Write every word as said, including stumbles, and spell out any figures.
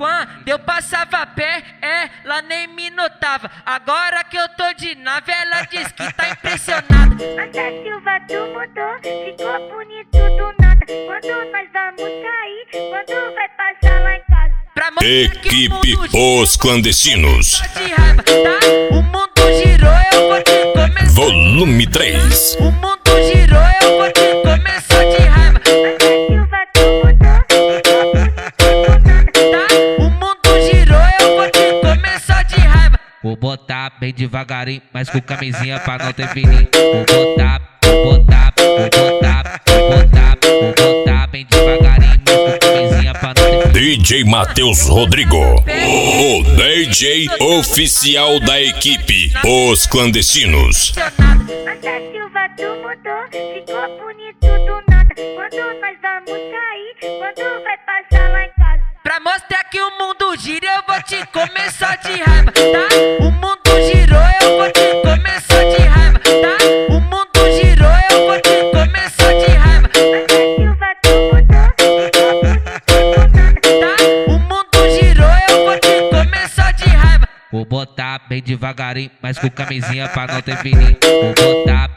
Quando eu passava a pé, ela nem me notava. Agora que eu tô de nave, ela diz que tá impressionada. Mas a Silva tu mudou, ficou bonito do nada. Quando nós vamos sair, quando vai passar lá em casa. Pra mostrar que o Equipe mundo gira, Os Clandestinos. só de raiva, tá? O mundo girou, eu vou te comer. Volume três. O mundo girou, eu vou te comer só de raiva. Mas a Silva tu mudou, ficou bonito do nada. Tá? O mundo girou, eu vou te comer só de raiva. Vou botar bem devagarinho, mas com camisinha pra não ter perigo. Vou botar, vou botar, vou botar, vou botar, vou botar bem devagarinho, mas com camisinha pra não ter perigo. D J Matheus Rodrigo, o D J oficial da equipe Os Clandestinos. Mas a Silva tu mudou, ficou bonito do nada. Quando nós vamos sair, quando vai passar lá em casa. Pra mostrar que o mundo gira, eu vou te comer só de raiva, tá? O mundo girou, eu vou te comer só de raiva, tá? O mundo girou, eu vou te comer só de raiva. Mas a Silva tu mudou, ficou bonito do nada. Tá? O mundo girou, eu vou te comer só de raiva. Vou botar bem devagarinho, mas com camisinha pra não ter perigo. Vou botar,